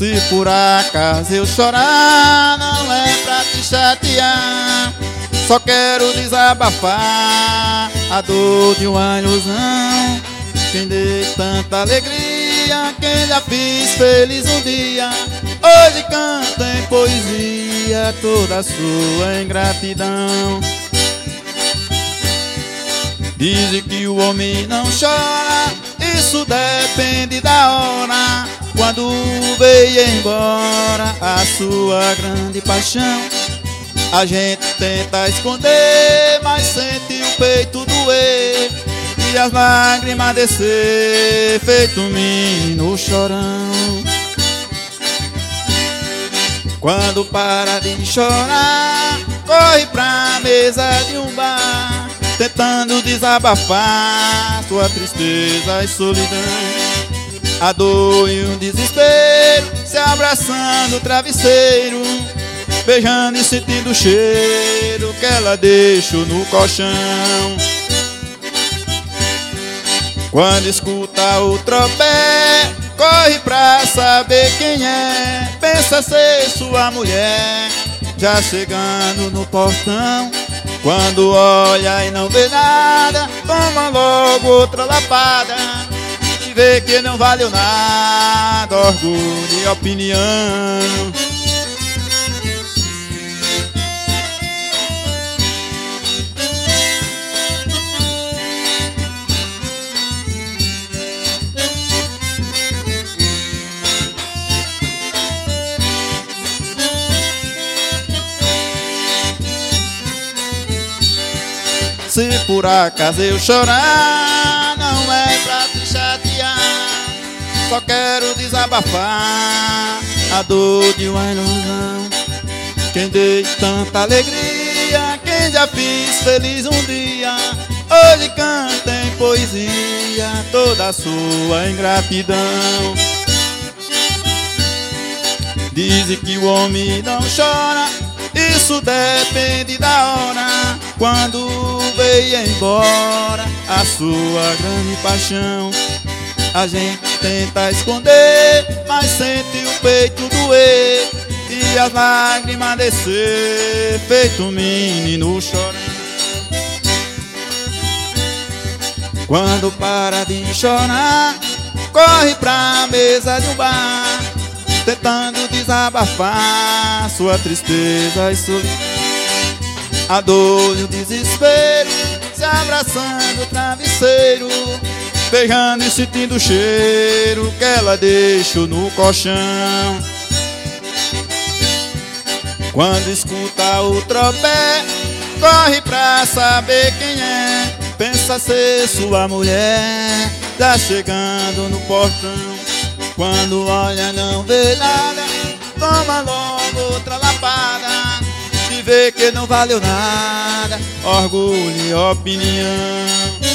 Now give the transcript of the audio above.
Se por acaso eu chorar, não é pra te chatear, só quero desabafar a dor de uma ilusão. Quem deu tanta alegria, quem já fiz feliz um dia, hoje canta em poesia toda a sua ingratidão. Dizem que o homem não chora, isso depende da hora, quando veio embora a sua grande paixão. A gente tenta esconder, mas sente o peito doer e as lágrimas descer, feito um menino chorão. Quando para de chorar, corre pra mesa de um bar, tentando desabafar sua tristeza e solidão. A dor e o desespero, se abraçando o travesseiro, beijando e sentindo o cheiro que ela deixou no colchão. Quando escuta o tropé, corre pra saber quem é, pensa ser sua mulher, já chegando no portão. Quando olha e não vê nada, toma logo outra lapada e vê que não valeu nada, orgulho e opinião. Se por acaso eu chorar, não é pra te chatear, só quero desabafar a dor de uma ilusão. Quem deu tanta alegria, quem já fiz feliz um dia, hoje canta em poesia toda a sua ingratidão. Dizem que o homem não chora, isso depende da hora, quando veio embora a sua grande paixão. A gente tenta esconder, mas sente o peito doer e as lágrimas descer, feito um menino chorando. Quando para de chorar, corre pra mesa de um bar, tentando desabafar sua tristeza e solidão. A dor e o desespero, se abraçando o travesseiro, beijando e sentindo o cheiro que ela deixou no colchão. Quando escuta o tropé, corre pra saber quem é, pensa ser sua mulher, já chegando no portão. Quando olha não vê nada, toma logo outra lapada e vê que não valeu nada, orgulho e opinião.